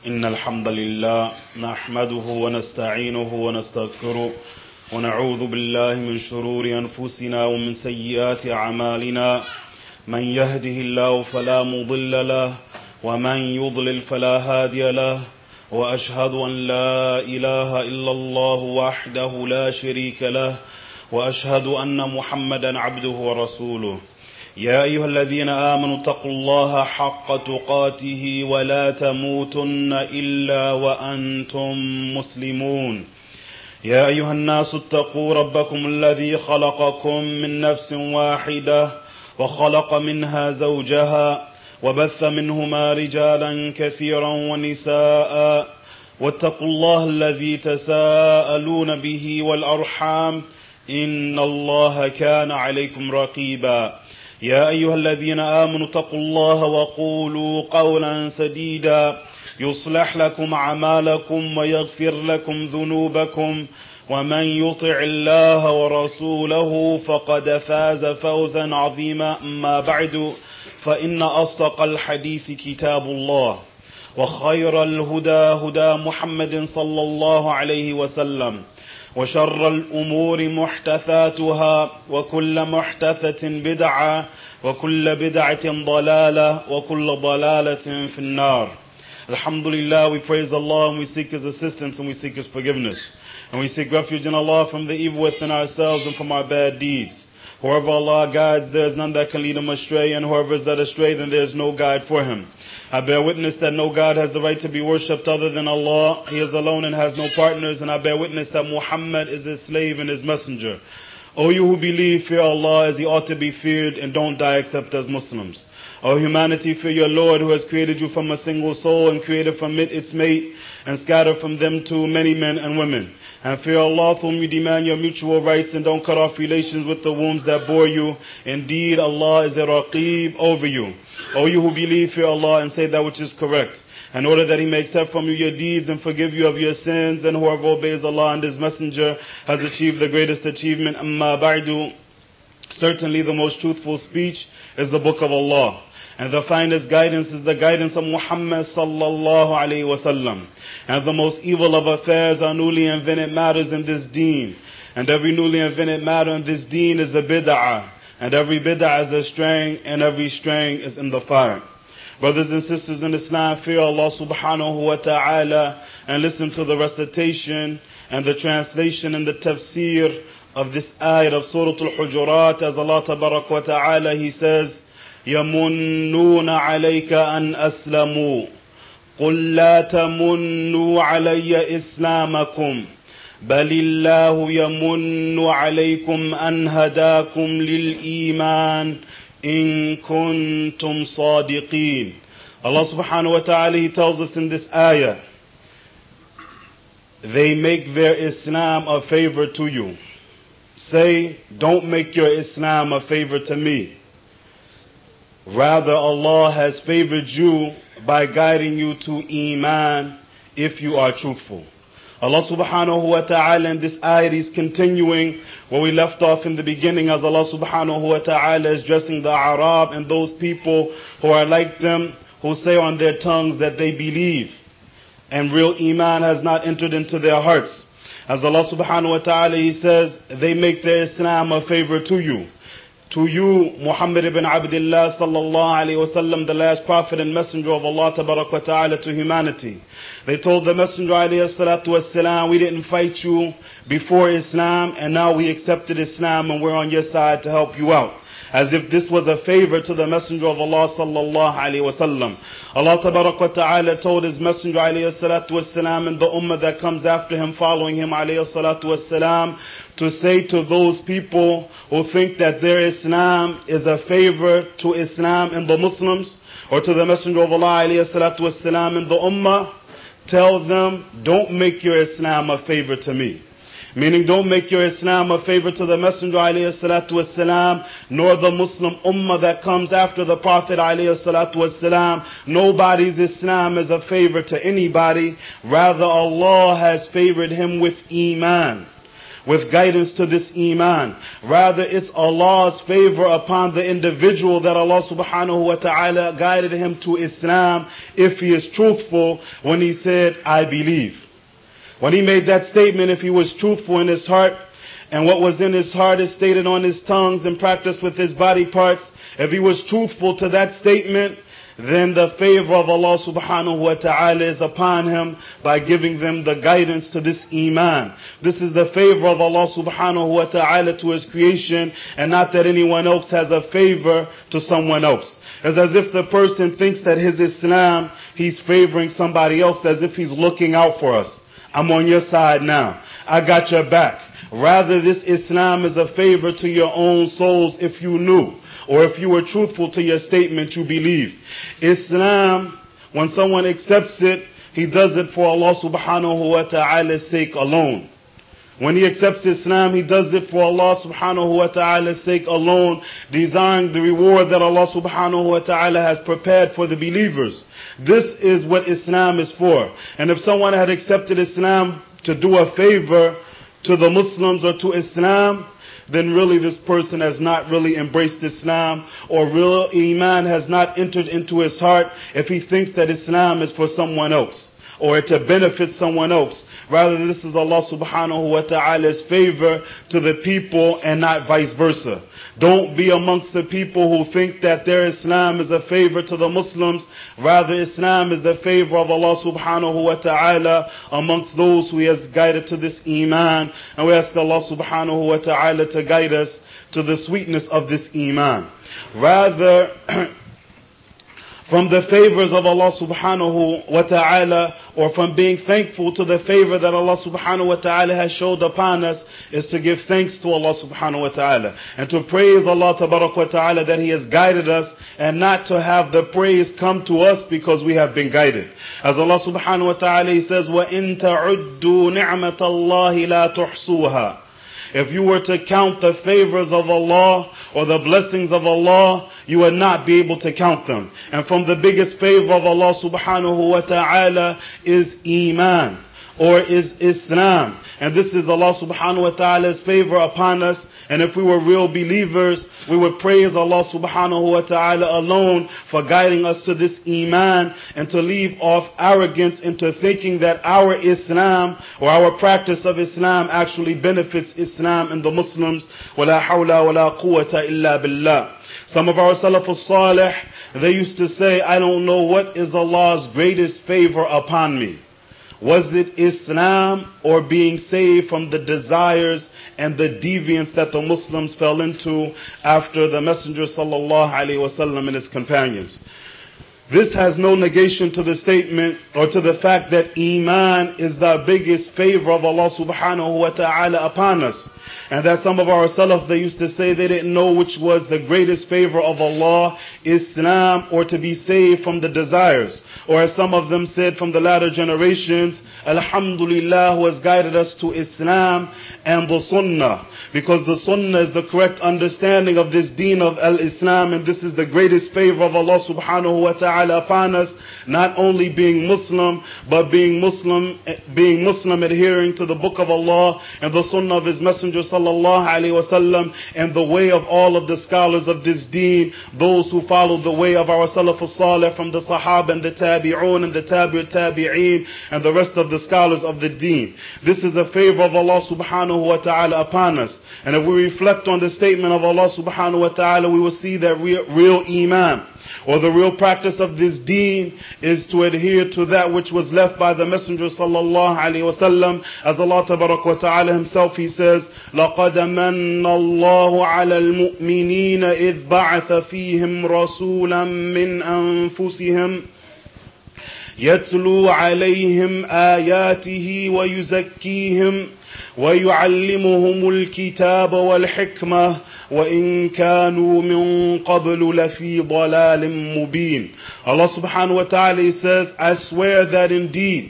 إن الحمد لله نحمده ونستعينه ونستغفره ونعوذ بالله من شرور أنفسنا ومن سيئات أعمالنا من يهده الله فلا مضل له ومن يضلل فلا هادي له وأشهد أن لا إله إلا الله وحده لا شريك له وأشهد أن محمدا عبده ورسوله يا أيها الذين آمنوا اتقوا الله حق تقاته ولا تموتن إلا وأنتم مسلمون يا أيها الناس اتقوا ربكم الذي خلقكم من نفس واحدة وخلق منها زوجها وبث منهما رجالا كثيرا ونساء واتقوا الله الذي تساءلون به والأرحام إن الله كان عليكم رقيبا يا أيها الذين آمنوا اتقوا الله وقولوا قولا سديدا يصلح لكم أعمالكم ويغفر لكم ذنوبكم ومن يطع الله ورسوله فقد فاز فوزا عظيما أما بعد فإن أصدق الحديث كتاب الله وخير الهدى هدى محمد صلى الله عليه وسلم وشر الأمور محدثاتها وكل محدثة بدعة وكل بدعة ضلالة وكل ضلالة في النار. Alhamdulillah, we praise Allah and we seek His assistance and we seek His forgiveness. And we seek refuge in Allah from the evil within ourselves and from our bad deeds. Whoever Allah guides, there is none that can lead him astray, and whoever is led astray, then there is no guide for him. I bear witness that no God has the right to be worshipped other than Allah. He is alone and has no partners, and I bear witness that Muhammad is His slave and His messenger. O you who believe, fear Allah as He ought to be feared, and don't die except as Muslims. O humanity, fear your Lord who has created you from a single soul and created from it its mate and scattered from them too many men and women. And fear Allah whom you demand your mutual rights and don't cut off relations with the wombs that bore you. Indeed, Allah is a Raqib over you. O you who believe, fear Allah and say that which is correct, in order that He may accept from you your deeds and forgive you of your sins. And whoever obeys Allah and His Messenger has achieved the greatest achievement. Amma ba'du. Certainly the most truthful speech is the book of Allah. And the finest guidance is the guidance of Muhammad sallallahu alayhi wasallam. And the most evil of affairs are newly invented matters in this deen. And every newly invented matter in this deen is a bid'ah. And every bid'ah is a straying, and every straying is in the fire. Brothers and sisters in Islam, fear Allah subhanahu wa ta'ala and listen to the recitation and the translation and the tafsir of this ayat of Surah Al-Hujurat. As Allah tabarak wa ta'ala, He says, يَمُنُّونَ عَلَيْكَ أَنْ أَسْلَمُوا قُلْ لَا تَمُنُّوا عَلَيَّ إِسْلَامَكُمْ بَلِ اللَّهُ يَمُنُّ عَلَيْكُمْ أَنْ هَدَاكُمْ لِلْإِيمَانِ إِن كُنْتُمْ صَادِقِينَ. Allah subhanahu wa ta'ala, He tells us in this ayah, they make their Islam a favor to you. Say, don't make your Islam a favor to me. Rather, Allah has favored you by guiding you to Iman if you are truthful. Allah subhanahu wa ta'ala in this ayat is continuing where we left off in the beginning, as Allah subhanahu wa ta'ala is addressing the Arab and those people who are like them, who say on their tongues that they believe, and real Iman has not entered into their hearts. As Allah subhanahu wa ta'ala, He says, they make their Islam a favor to you. To you, Muhammad ibn Abdullah sallallahu alayhi wa sallam, the last prophet and messenger of Allah tabarak wa ta'ala to humanity. They told the messenger alayhi salatu wassalam, we didn't fight you before Islam, and now we accepted Islam and we're on your side to help you out. As if this was a favor to the messenger of Allah sallallahu alayhi wa sallam. Allah tabarak wa ta'ala told His messenger alayhi salatu wassalam and the ummah that comes after him, following him alayhi salatu wassalam, to say to those people who think that their Islam is a favor to Islam and the Muslims, or to the messenger of Allah alayhi salatu wassalam and the ummah, tell them, don't make your Islam a favor to me. Meaning, don't make your Islam a favor to the Messenger alayhi salatu wasalam, nor the Muslim ummah that comes after the Prophet alayhi salatu wasalam. Nobody's Islam is a favor to anybody. Rather, Allah has favored him with Iman. with guidance to this iman. Rather, it's Allah's favor upon the individual that Allah subhanahu wa ta'ala guided him to Islam if he is truthful when he said, I believe. When he made that statement, if he was truthful in his heart, and what was in his heart is stated on his tongues and practiced with his body parts, if he was truthful to that statement, then the favor of Allah subhanahu wa ta'ala is upon him by giving them the guidance to this iman. This is the favor of Allah subhanahu wa ta'ala to his creation, and not that anyone else has a favor to someone else. It's as if the person thinks that his Islam, he's favoring somebody else, as if he's looking out for us. I'm on your side now. I got your back. Rather, this Islam is a favor to your own souls if you knew, or if you were truthful to your statement you believe. Islam, when someone accepts it, he does it for Allah subhanahu wa ta'ala's sake alone. When he accepts Islam, he does it for Allah subhanahu wa ta'ala's sake alone, desiring the reward that Allah subhanahu wa ta'ala has prepared for the believers. This is what Islam is for. And if someone had accepted Islam to do a favor to the Muslims or to Islam, then really this person has not really embraced Islam, or real Iman has not entered into his heart if he thinks that Islam is for someone else or to benefit someone else. Rather, this is Allah subhanahu wa ta'ala's favor to the people and not vice versa. Don't be amongst the people who think that their Islam is a favor to the Muslims. Rather, Islam is the favor of Allah subhanahu wa ta'ala amongst those who He has guided to this Iman. And we ask Allah subhanahu wa ta'ala to guide us to the sweetness of this Iman. Rather, from the favors of Allah subhanahu wa ta'ala, or from being thankful to the favor that Allah subhanahu wa ta'ala has showed upon us, is to give thanks to Allah subhanahu wa ta'ala and to praise Allah tabarak wa ta'ala that He has guided us, and not to have the praise come to us because we have been guided. As Allah subhanahu wa ta'ala, He says, وَإِن تَعُدُّوا نِعْمَةَ اللَّهِ لَا تُحْصُوهَا. If you were to count the favors of Allah or the blessings of Allah, you would not be able to count them. And from the biggest favor of Allah subhanahu wa ta'ala is Iman, or is Islam. And this is Allah subhanahu wa ta'ala's favor upon us. And if we were real believers, we would praise Allah subhanahu wa ta'ala alone for guiding us to this Iman, and to leave off arrogance into thinking that our Islam or our practice of Islam actually benefits Islam and the Muslims. وَلَا حَوْلَ وَلَا قُوَّةَ إِلَّا بِاللَّهِ. Some of our Salaf al-Salih, they used to say, I don't know what is Allah's greatest favor upon me. Was it Islam or being saved from the desires and the deviance that the Muslims fell into after the Messenger sallallahu alaihi wasallam and his companions? This has no negation to the statement or to the fact that Iman is the biggest favor of Allah subhanahu wa ta'ala upon us. And that some of our Salaf, they used to say they didn't know which was the greatest favor of Allah, Islam, or to be saved from the desires. Or as some of them said from the latter generations, Alhamdulillah, who has guided us to Islam and the Sunnah. Because the Sunnah is the correct understanding of this deen of Al-Islam, and this is the greatest favor of Allah subhanahu wa ta'ala upon us. Not only being Muslim, but being Muslim adhering to the book of Allah and the Sunnah of His Messenger sallallahu alaihi wasallam, and the way of all of the scholars of this deen, those who follow the way of our Salaf al-Salih from the Sahaba and the Tabi'un and the Tabi'ut Tabi'een and the rest of the scholars of the deen. This is a favor of Allah subhanahu wa ta'ala upon us. And if we reflect on the statement of Allah subhanahu wa ta'ala, we will see that real Iman, or the real practice of this deen, is to adhere to that which was left by the Messenger sallallahu alaihi wasallam. As Allah tabarak wa ta'ala Himself, He says, لَقَدْ مَنَّ اللَّهُ عَلَى الْمُؤْمِنِينَ إِذْ بَعَثَ فِيهِمْ رَسُولًا مِّنْ أَنفُسِهِمْ يَتْلُو عَلَيْهِمْ آيَاتِهِ وَيُزَكِّيهِمْ وَيُعَلِّمُهُمُ الْكِتَابَ وَالْحِكْمَةَ وَإِن كَانُوا مِن قَبْلُ لَفِي ضَلَالٍ مُبِينٍ. Allah subhanahu wa ta'ala says, I swear that indeed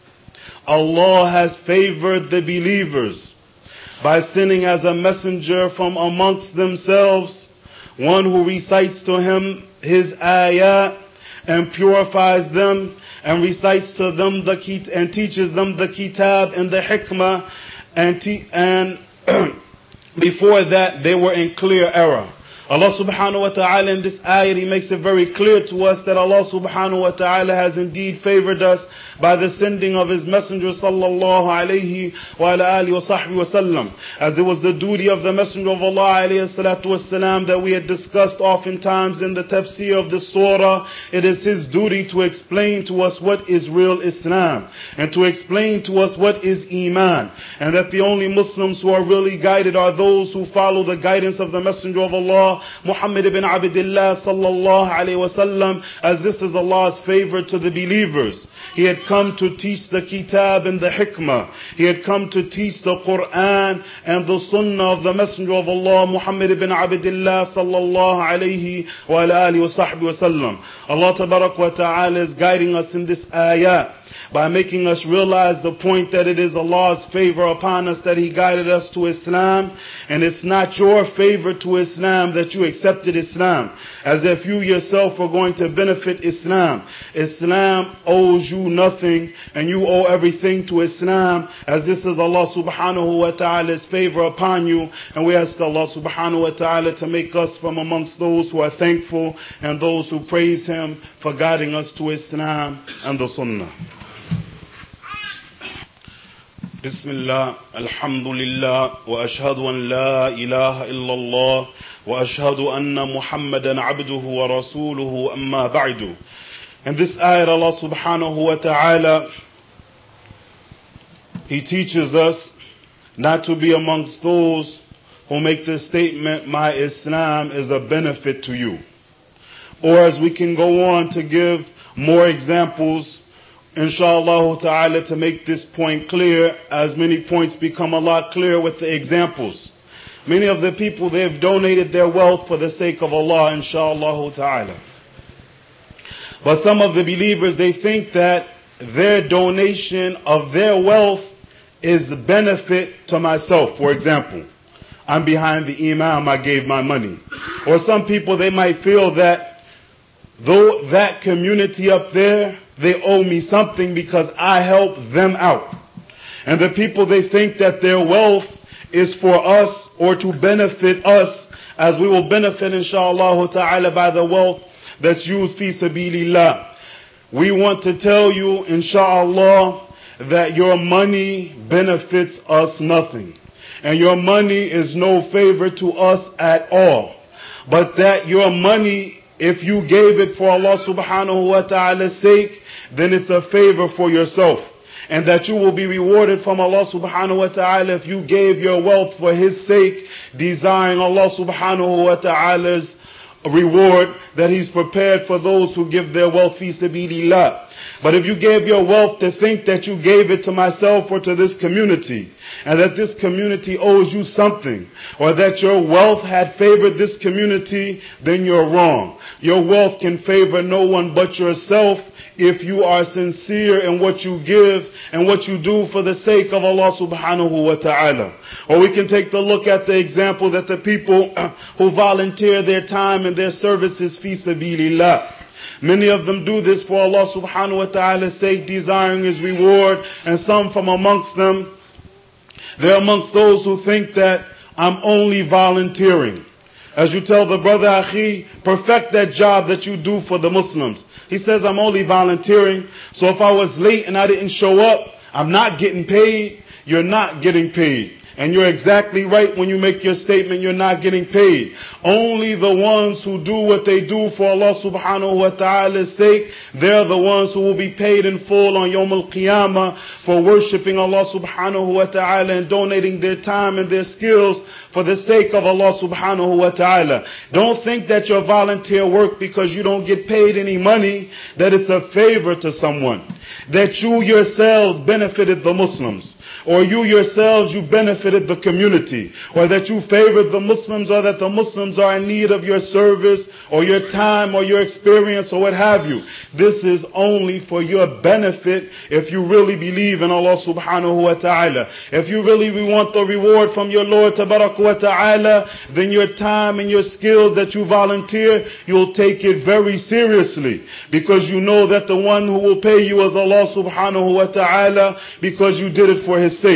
Allah has favored the believers by sending as a messenger from amongst themselves one who recites to him His ayat and purifies them, and recites to them and teaches them the kitab and the hikmah, and before that they were in clear error. Allah subhanahu wa ta'ala in this ayah, He makes it very clear to us that Allah subhanahu wa ta'ala has indeed favored us by the sending of His Messenger sallallahu alayhi wa ala alihi wa sahbihi wa sallam. As it was the duty of the Messenger of Allah alayhi salatu wasalam that we had discussed oftentimes in the tafsir of the surah, it is His duty to explain to us what is real Islam and to explain to us what is Iman, and that the only Muslims who are really guided are those who follow the guidance of the Messenger of Allah Muhammad ibn Abdullah sallallahu alayhi wa sallam, as this is Allah's favor to the believers. He had come to teach the kitab and the hikmah. He had come to teach the Quran and the sunnah of the Messenger of Allah Muhammad ibn Abdullah sallallahu alayhi wa alihi wa sahbihi wa sallam. Allah tabarak wa ta'ala is guiding us in this ayah by making us realize the point that it is Allah's favor upon us that He guided us to Islam, and it's not your favor to Islam that you accepted Islam, as if you yourself were going to benefit Islam. Islam owes you nothing and you owe everything to Islam, as this is Allah subhanahu wa ta'ala's favor upon you, and we ask Allah subhanahu wa ta'ala to make us from amongst those who are thankful and those who praise Him for guiding us to Islam and the Sunnah. بسم الله الحمد لله وأشهد أن لا إله إلا الله وأشهد أن محمدا عبده ورسوله أما بعد. In this ayah, Allah subhanahu wa ta'ala, He teaches us not to be amongst those who make the statement, my Islam is a benefit to you. Or as we can go on to give more examples, inshallah ta'ala, to make this point clear, as many points become a lot clearer with the examples. Many of the people, they have donated their wealth for the sake of Allah, inshallah ta'ala. But some of the believers, they think that their donation of their wealth is a benefit to myself. For example, I'm behind the imam, I gave my money. Or some people, they might feel that though that community up there, they owe me something because I helped them out. And the people, they think that their wealth is for us or to benefit us, as we will benefit inshallah ta'ala by the wealth that's used fi sabilillah. We want to tell you inshallah that your money benefits us nothing, and your money is no favor to us at all, but that your money, if you gave it for Allah subhanahu wa ta'ala's sake, then it's a favor for yourself. And that you will be rewarded from Allah subhanahu wa ta'ala if you gave your wealth for His sake, desiring Allah subhanahu wa ta'ala's reward that He's prepared for those who give their wealth fi sabilillah. But if you gave your wealth to think that you gave it to myself or to this community, and that this community owes you something, or that your wealth had favored this community, then you're wrong. Your wealth can favor no one but yourself if you are sincere in what you give and what you do for the sake of Allah subhanahu wa ta'ala. Or we can take the look at the example that the people who volunteer their time and their services fi sabilillah. Many of them do this for Allah subhanahu wa ta'ala's sake, desiring His reward, and some from amongst them, they're amongst those who think that I'm only volunteering. As you tell the brother, Akhi, perfect that job that you do for the Muslims. He says, I'm only volunteering, so if I was late and I didn't show up, I'm not getting paid. You're not getting paid. And you're exactly right when you make your statement, you're not getting paid. Only the ones who do what they do for Allah subhanahu wa ta'ala's sake, they're the ones who will be paid in full on Yawm al-Qiyamah for worshipping Allah subhanahu wa ta'ala and donating their time and their skills for the sake of Allah subhanahu wa ta'ala. Don't think that your volunteer work because you don't get paid any money, that it's a favor to someone. That you yourselves benefited the Muslims, or you yourselves, you benefited the community, or that you favored the Muslims, or that the Muslims are in need of your service, or your time, or your experience, or what have you. This is only for your benefit if you really believe in Allah subhanahu wa ta'ala. If you really want the reward from your Lord tabarak wa ta'ala, then your time and your skills that you volunteer, you'll take it very seriously, because you know that the one who will pay you is Allah subhanahu wa ta'ala, because you did it for His sake.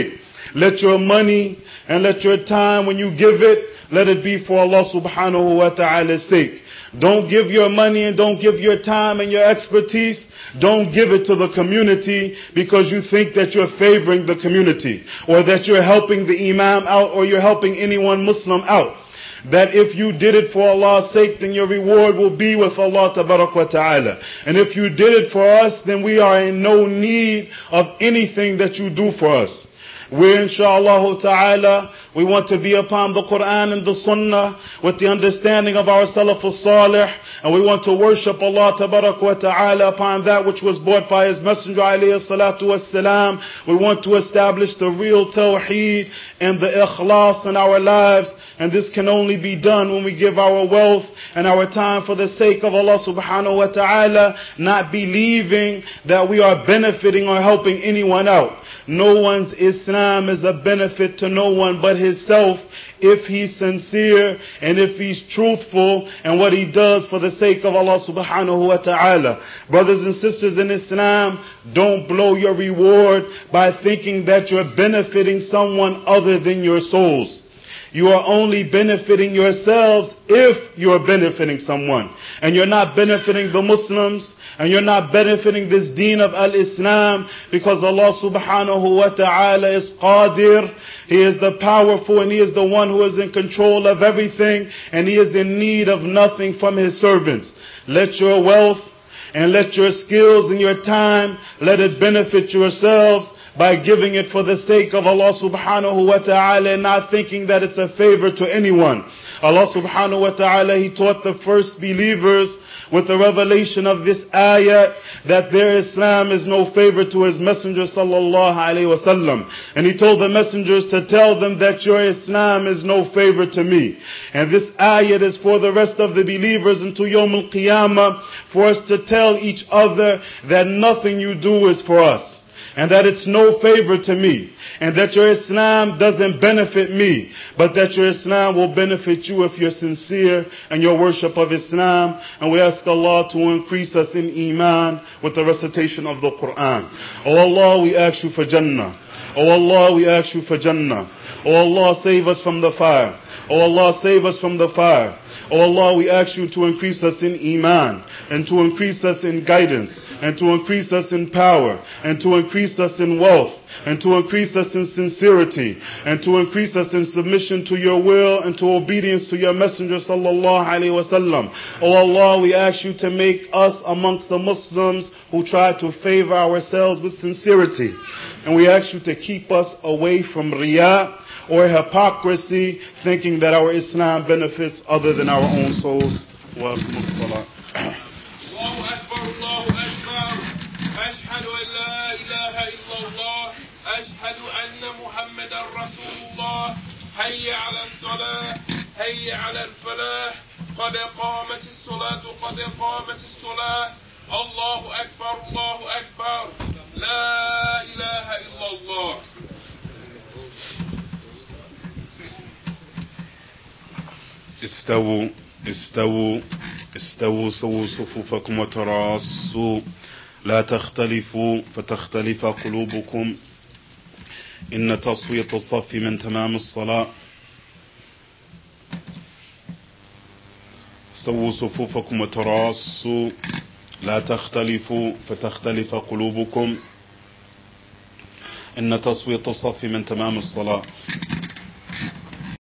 Let your money and let your time, when you give it, let it be for Allah subhanahu wa ta'ala's sake. Don't give your money and don't give your time and your expertise. Don't give it to the community because you think that you're favoring the community, or that you're helping the imam out, or you're helping anyone Muslim out. That if you did it for Allah's sake, then your reward will be with Allah tabarak wa ta'ala. And if you did it for us, then we are in no need of anything that you do for us. We inshallah ta'ala, we want to be upon the Quran and the Sunnah with the understanding of our Salaf al-Salih, and we want to worship Allah tabarak wa ta'ala upon that which was brought by His Messenger alayhi salatu wassalam. We want to establish the real tawheed and the ikhlas in our lives, and this can only be done when we give our wealth and our time for the sake of Allah subhanahu wa ta'ala, not believing that we are benefiting or helping anyone out. No one's Islam is a benefit to no one but himself if he's sincere and if he's truthful in what he does for the sake of Allah subhanahu wa ta'ala. Brothers and sisters in Islam, don't blow your reward by thinking that you're benefiting someone other than your souls. You are only benefiting yourselves if you're benefiting someone. And you're not benefiting the Muslims, and you're not benefiting this deen of al-Islam, because Allah subhanahu wa ta'ala is qadir. He is the powerful, and He is the one who is in control of everything, and He is in need of nothing from His servants. Let your wealth and let your skills and your time, let it benefit yourselves by giving it for the sake of Allah subhanahu wa ta'ala, and not thinking that it's a favor to anyone. Allah subhanahu wa ta'ala, He taught the first believers with the revelation of this ayah that their Islam is no favor to His Messenger sallallahu alayhi wa sallam. And He told the messengers to tell them that your Islam is no favor to me. And this ayah is for the rest of the believers until Yawm al-Qiyamah, for us to tell each other that nothing you do is for us, and that it's no favor to me, and that your Islam doesn't benefit me, but that your Islam will benefit you if you're sincere in your worship of Islam. And we ask Allah to increase us in Iman with the recitation of the Quran. Oh Allah, we ask you for Jannah. Oh Allah, we ask you for Jannah. Oh Allah, save us from the fire. Oh Allah, save us from the fire. Oh Allah, we ask you to increase us in Iman, and to increase us in guidance, and to increase us in power, and to increase us in wealth, and to increase us in sincerity, and to increase us in submission to your will and to obedience to your Messenger sallallahu alaihi wasallam. Oh Allah, we ask you to make us amongst the Muslims who try to favor ourselves with sincerity. And we ask you to keep us away from riyah or hypocrisy, thinking that our Islam benefits other than our own souls. Wa alaikum assalam. Allahu Akbar, Allahu Akbar. Ashhadu an la ilaha illallah. Ashhadu anna Muhammadan Rasulullah. Hayya ala as-salah. Hayya ala al-falah. Qad qamat as-salat, qad qamat as-salah. Allahu Akbar, Allahu Akbar. La ilaha illallah. استووا استووا استووا سووا صفوفكم وتراصوا لا تختلفوا فتختلف قلوبكم إن تصوية الصف من تمام الصلاة. سووا صفوفكم وتراصوا لا تختلفوا فتختلف قلوبكم إن تصوية الصف من تمام الصلاة.